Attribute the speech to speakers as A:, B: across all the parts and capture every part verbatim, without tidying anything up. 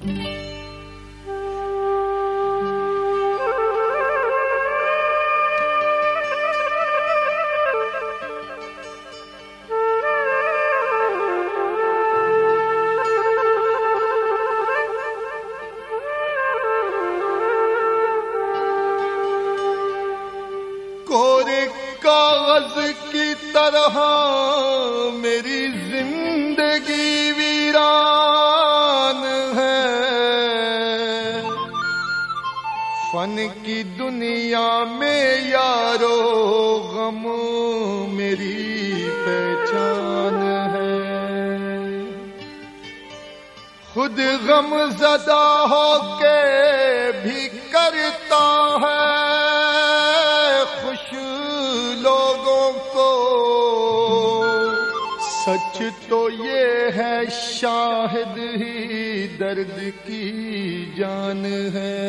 A: कोरे कागज की तरह मेरी जिंदगी वीरान है। फन की दुनिया में यारो गम मेरी पहचान है। खुद गम ज़दा होके भी करता है खुश लोगों को। सच तो ये है शाहिद ही दर्द की जान है।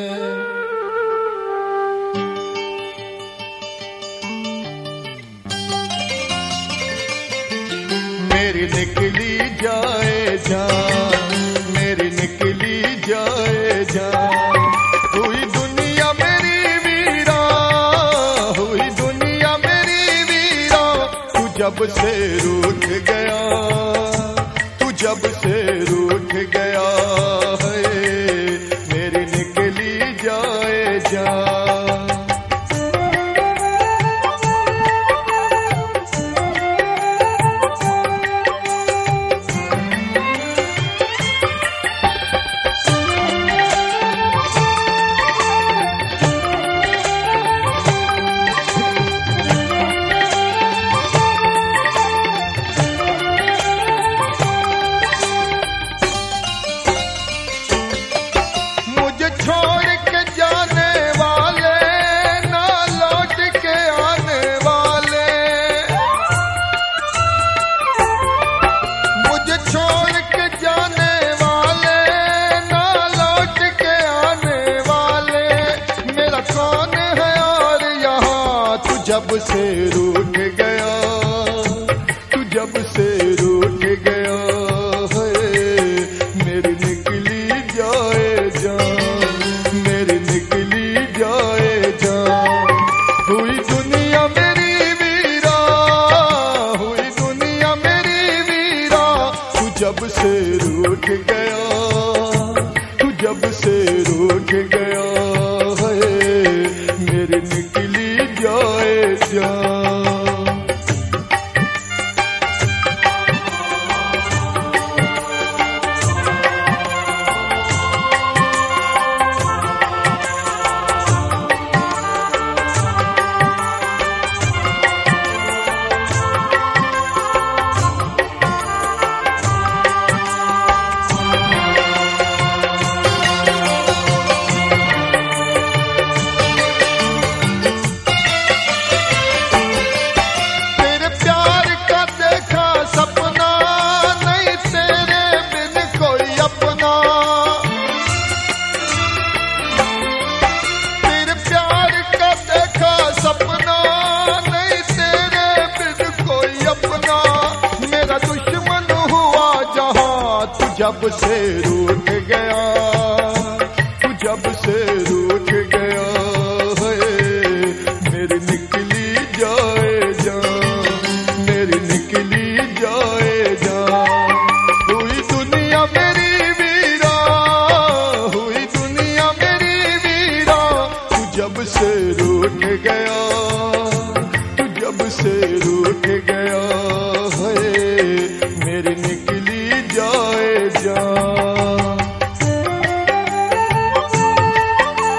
A: मेरी निकली जाए जान, मेरी निकली जाए जान। हुई दुनिया मेरी वीरा, हुई दुनिया मेरी वीरा। तू जब से रूठ गया, तू जब से रूठ गया है। मेरी निकली जाए जान। जब से रूठ गया, तू जब से रूठ गया है। मेरी निकली जाए जान, मेरी निकली जाए जान। हुई दुनिया मेरी वीरा, हुई दुनिया मेरी वीरा। तू जब से रूठ गया, तू जब से रूठ गया है। मेरी निकली जाए जान। जब से रूठ गया, तू जब से रूठ गया है। मेरी निकली जाए जान, मेरी निकली जाए जान। हुई दुनिया मेरी वीरा, हुई दुनिया मेरी वीरा। तू जब से रूठ गया, तू जब से रूठ गया है। मेरी निकली जाए जान।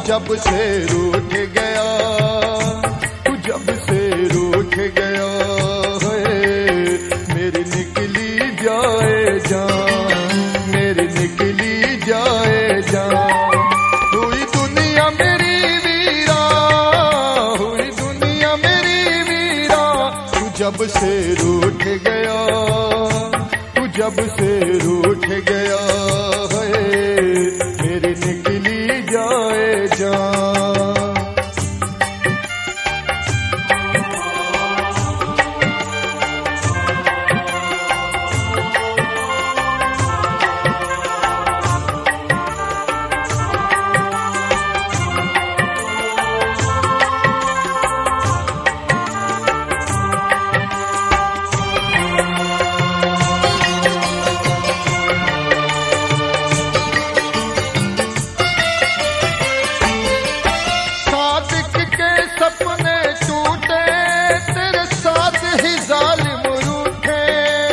A: जब से रूठ गया, तू जब से रूठ गया है, मेरी निकली जाए जान, मेरी निकली जाए जान। हुई दुनिया मेरी वीरा, हुई दुनिया मेरी वीरा, तू जब से रूठ गया, तू जब से रूठ गया है, मेरी निकली जाए जान। सपने टूटे तेरे साथ ही जालिम रूठे,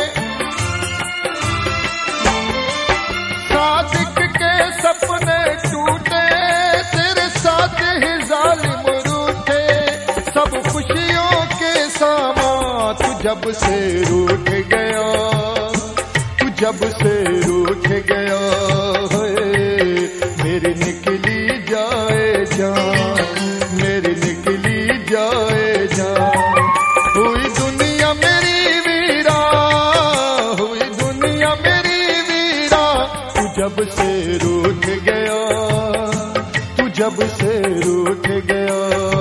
A: सादिक के सपने टूटे तेरे साथ ही जालिम रूठे। सब खुशियों के सामा तू जब से रूठ गया, तू जब से रूठ गया है, मेरी निकली जाए जान, मेरी निकली जाए जान। हुई दुनिया मेरी वीरा, हुई दुनिया मेरी वीरा, तू जब से रूठ गया, तू जब से रूठ गया।